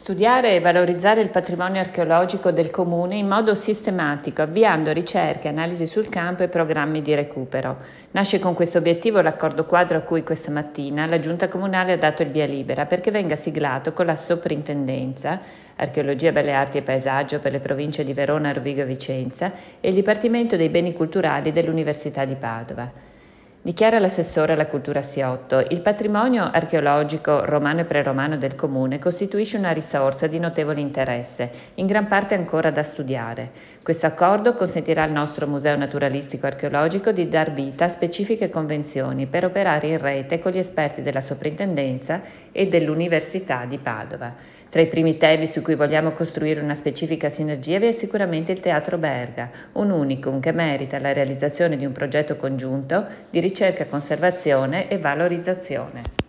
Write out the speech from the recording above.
Studiare e valorizzare il patrimonio archeologico del Comune in modo sistematico, avviando ricerche, analisi sul campo e programmi di recupero. Nasce con questo obiettivo l'accordo quadro a cui questa mattina la Giunta Comunale ha dato il via libera perché venga siglato con la Soprintendenza, Archeologia, Belle Arti e Paesaggio per le province di Verona, Rovigo e Vicenza e il Dipartimento dei Beni Culturali dell'Università di Padova. Dichiara l'assessore alla cultura Siotto, il patrimonio archeologico romano e preromano del comune costituisce una risorsa di notevole interesse, in gran parte ancora da studiare. Questo accordo consentirà al nostro Museo Naturalistico Archeologico di dar vita a specifiche convenzioni per operare in rete con gli esperti della Soprintendenza e dell'Università di Padova. Tra i primi temi su cui vogliamo costruire una specifica sinergia vi è sicuramente il Teatro Berga, un unicum che merita la realizzazione di un progetto congiunto di ricerca, conservazione e valorizzazione.